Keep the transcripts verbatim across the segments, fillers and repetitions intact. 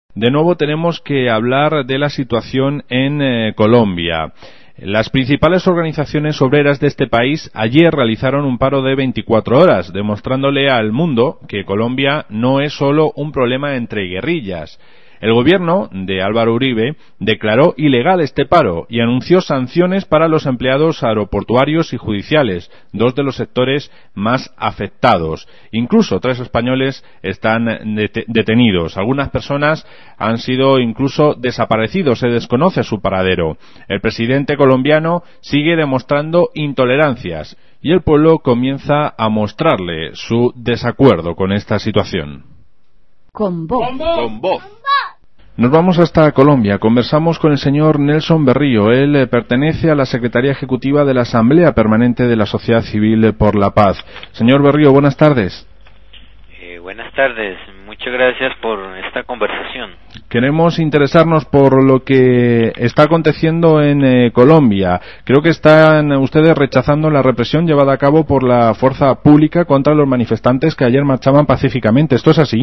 De nuevo tenemos que hablar de la situación en eh, Colombia. Las principales organizaciones obreras de este país ayer realizaron un paro de veinticuatro horas, demostrándole al mundo que Colombia no es solo un problema entre guerrillas. El gobierno de Álvaro Uribe declaró ilegal este paro y anunció sanciones para los empleados aeroportuarios y judiciales, dos de los sectores más afectados. Incluso tres españoles están det- detenidos. Algunas personas han sido incluso desaparecidos, se desconoce su paradero. El presidente colombiano sigue demostrando intolerancias y el pueblo comienza a mostrarle su desacuerdo con esta situación. Con voz. Con voz. Nos vamos hasta Colombia. Conversamos con el señor Nelson Berrío. Él eh, pertenece a la Secretaría Ejecutiva de la Asamblea Permanente de la Sociedad Civil por la Paz. Señor Berrío, buenas tardes. Eh, buenas tardes. Muchas gracias por esta conversación. Queremos interesarnos por lo que está aconteciendo en eh, Colombia. Creo que están ustedes rechazando la represión llevada a cabo por la fuerza pública contra los manifestantes que ayer marchaban pacíficamente. ¿Esto es así?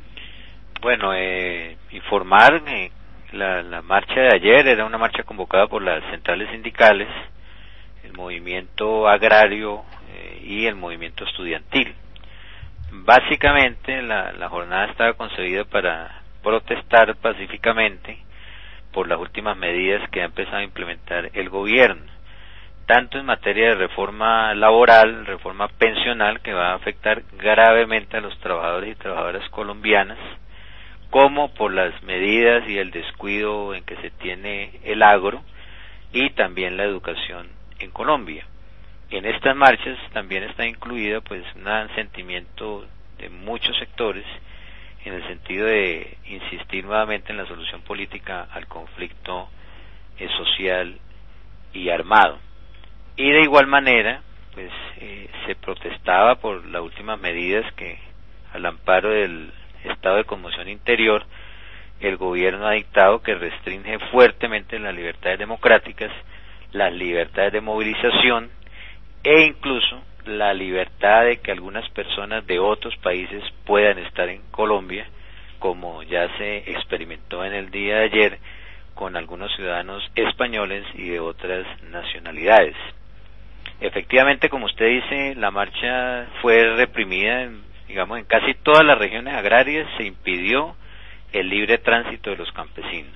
Bueno, eh, informar eh, la, la marcha de ayer era una marcha convocada por las centrales sindicales, el movimiento agrario eh, y el movimiento estudiantil. Básicamente la, la jornada estaba concebida para protestar pacíficamente por las últimas medidas que ha empezado a implementar el gobierno, tanto en materia de reforma laboral, reforma pensional, que va a afectar gravemente a los trabajadores y trabajadoras colombianas, como por las medidas y el descuido en que se tiene el agro y también la educación en Colombia. En estas marchas también está incluida pues un sentimiento de muchos sectores en el sentido de insistir nuevamente en la solución política al conflicto eh, social y armado. Y de igual manera pues eh, se protestaba por las últimas medidas que, al amparo del estado de conmoción interior, el gobierno ha dictado, que restringe fuertemente las libertades democráticas, las libertades de movilización e incluso la libertad de que algunas personas de otros países puedan estar en Colombia, como ya se experimentó en el día de ayer con algunos ciudadanos españoles y de otras nacionalidades. Efectivamente, como usted dice, la marcha fue reprimida en digamos, en casi todas las regiones agrarias se impidió el libre tránsito de los campesinos.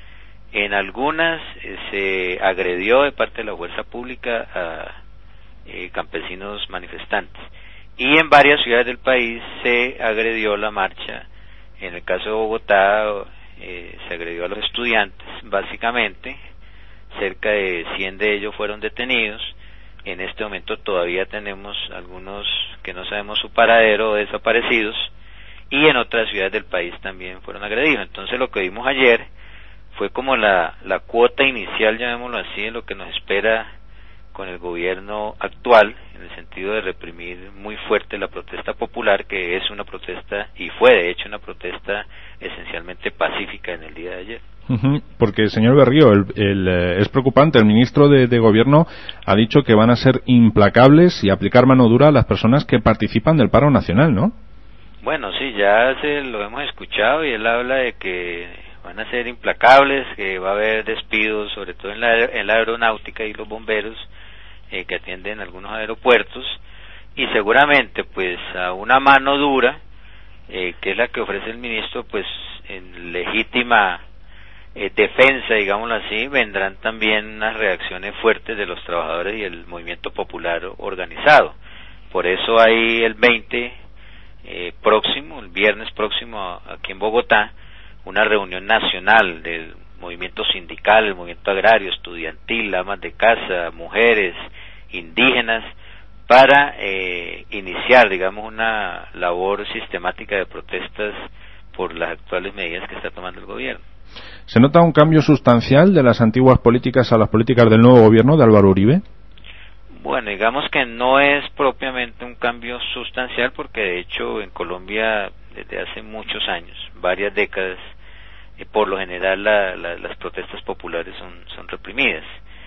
En algunas eh, se agredió de parte de la fuerza pública a eh, campesinos manifestantes. Y en varias ciudades del país se agredió la marcha. En el caso de Bogotá eh, se agredió a los estudiantes, básicamente. Cerca de cien de ellos fueron detenidos. En este momento todavía tenemos algunos que no sabemos su paradero o desaparecidos, y en otras ciudades del país también fueron agredidos. Entonces lo que vimos ayer fue como la, la cuota inicial, llamémoslo así, de lo que nos espera con el gobierno actual, en el sentido de reprimir muy fuerte la protesta popular, que es una protesta, y fue de hecho una protesta esencialmente pacífica en el día de ayer. Uh-huh. Porque, señor Berrío, el, el, eh, es preocupante. El ministro de, de Gobierno ha dicho que van a ser implacables y aplicar mano dura a las personas que participan del paro nacional, ¿no? Bueno, sí, ya se lo hemos escuchado, y él habla de que van a ser implacables, que va a haber despidos, sobre todo en la, en la aeronáutica y los bomberos eh, que atienden algunos aeropuertos, y seguramente pues a una mano dura, eh, que es la que ofrece el ministro, pues en legítima Eh, defensa, digámoslo así, vendrán también unas reacciones fuertes de los trabajadores y el movimiento popular organizado. Por eso hay el veinte eh, próximo, el viernes próximo, aquí en Bogotá, una reunión nacional del movimiento sindical, el movimiento agrario, estudiantil, amas de casa, mujeres, indígenas, para eh, iniciar, digamos, una labor sistemática de protestas por las actuales medidas que está tomando el gobierno. ¿Se nota un cambio sustancial de las antiguas políticas a las políticas del nuevo gobierno de Álvaro Uribe? Bueno, digamos que no es propiamente un cambio sustancial, porque de hecho en Colombia desde hace muchos años, varias décadas, eh, por lo general la, la, las protestas populares son, son reprimidas.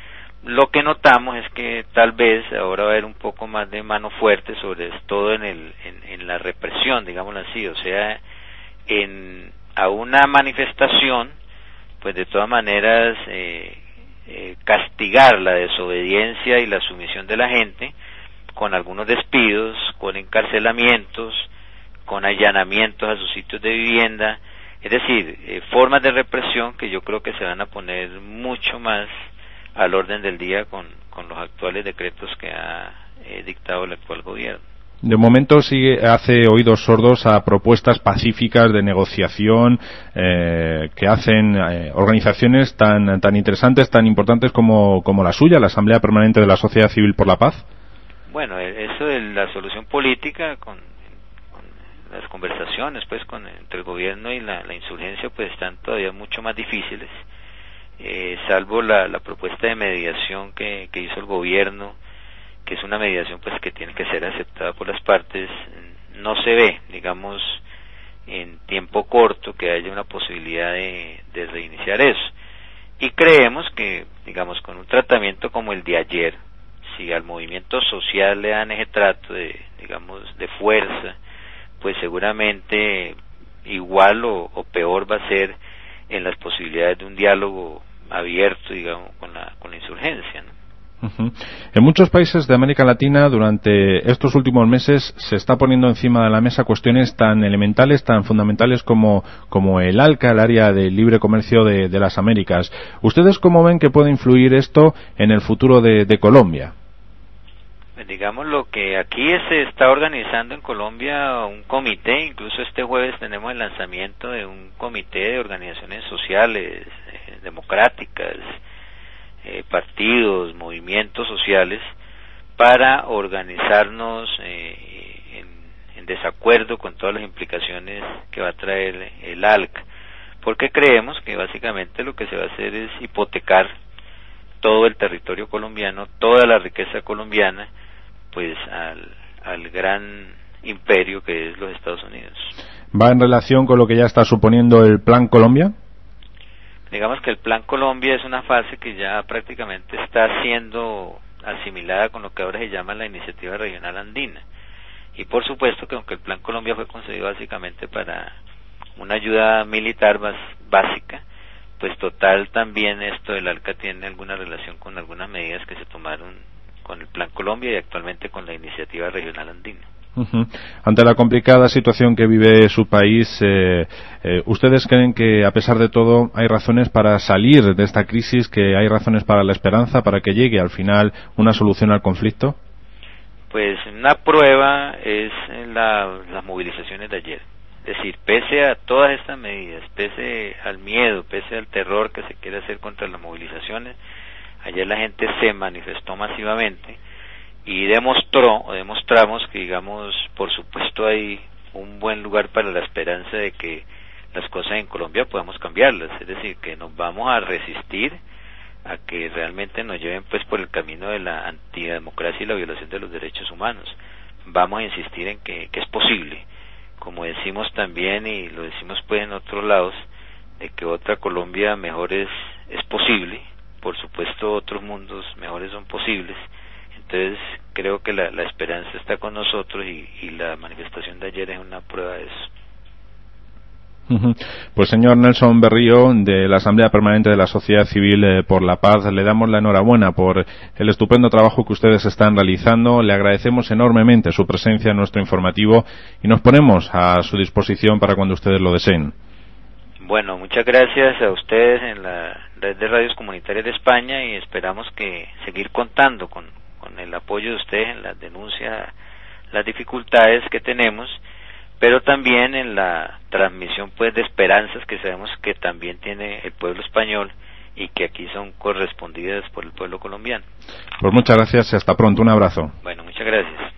Lo que notamos es que tal vez ahora va a haber un poco más de mano fuerte, sobre todo en, el, en, en la represión, digámoslo así, o sea, en a una manifestación, pues de todas maneras eh, eh, castigar la desobediencia y la sumisión de la gente con algunos despidos, con encarcelamientos, con allanamientos a sus sitios de vivienda, es decir, eh, formas de represión que yo creo que se van a poner mucho más al orden del día con, con los actuales decretos que ha eh, dictado el actual gobierno. De momento sigue, hace oídos sordos a propuestas pacíficas de negociación eh, que hacen eh, organizaciones tan tan interesantes, tan importantes como, como la suya, la Asamblea Permanente de la Sociedad Civil por la Paz. Bueno, eso de la solución política con, con las conversaciones pues con entre el gobierno y la, la insurgencia pues están todavía mucho más difíciles, eh, salvo la, la propuesta de mediación que, que hizo el gobierno, que es una mediación pues que tiene que ser aceptada por las partes. No se ve, digamos, en tiempo corto que haya una posibilidad de, de reiniciar eso, y creemos que, digamos, con un tratamiento como el de ayer, si al movimiento social le dan ese trato de, digamos, de fuerza, pues seguramente igual o, o peor va a ser en las posibilidades de un diálogo abierto, digamos, con la, con la insurgencia, ¿no? Uh-huh. En muchos países de América Latina durante estos últimos meses se está poniendo encima de la mesa cuestiones tan elementales, tan fundamentales como, como el ALCA, el área de libre comercio de, de las Américas. ¿Ustedes cómo ven que puede influir esto en el futuro de, de Colombia? Digamos, lo que aquí se está organizando en Colombia un comité, incluso este jueves tenemos el lanzamiento de un comité de organizaciones sociales, eh, democráticas, Eh, partidos, movimientos sociales, para organizarnos eh, en, en desacuerdo con todas las implicaciones que va a traer el ALCA, porque creemos que básicamente lo que se va a hacer es hipotecar todo el territorio colombiano, toda la riqueza colombiana, pues al, al gran imperio que es los Estados Unidos. ¿Va en relación con lo que ya está suponiendo el Plan Colombia? Digamos que el Plan Colombia es una fase que ya prácticamente está siendo asimilada con lo que ahora se llama la Iniciativa Regional Andina. Y por supuesto que aunque el Plan Colombia fue concebido básicamente para una ayuda militar más básica, pues total también esto del ALCA tiene alguna relación con algunas medidas que se tomaron con el Plan Colombia y actualmente con la Iniciativa Regional Andina. Uh-huh. Ante la complicada situación que vive su país, eh, eh, ¿ustedes creen que a pesar de todo hay razones para salir de esta crisis, que hay razones para la esperanza, para que llegue al final una solución al conflicto? Pues una prueba es la, las movilizaciones de ayer. Es decir, pese a todas estas medidas, pese al miedo, pese al terror que se quiere hacer contra las movilizaciones, ayer la gente se manifestó masivamente y demostró o demostramos que, digamos, por supuesto hay un buen lugar para la esperanza de que las cosas en Colombia podamos cambiarlas, es decir, que nos vamos a resistir a que realmente nos lleven pues por el camino de la antidemocracia y la violación de los derechos humanos. Vamos a insistir en que, que es posible, como decimos también y lo decimos pues en otros lados, de que otra Colombia mejor es, es posible, por supuesto otros mundos mejores son posibles. Entonces creo que la, la esperanza está con nosotros y, y la manifestación de ayer es una prueba de eso. Uh-huh. Pues señor Nelson Berrío, de la Asamblea Permanente de la Sociedad Civil eh, por la Paz, le damos la enhorabuena por el estupendo trabajo que ustedes están realizando. Le agradecemos enormemente su presencia en nuestro informativo y nos ponemos a su disposición para cuando ustedes lo deseen. Bueno, muchas gracias a ustedes en la red de radios comunitarias de España y esperamos que seguir contando con con el apoyo de ustedes en la denuncia, las dificultades que tenemos, pero también en la transmisión pues de esperanzas que sabemos que también tiene el pueblo español y que aquí son correspondidas por el pueblo colombiano. Pues muchas gracias y hasta pronto, un abrazo. Bueno, muchas gracias.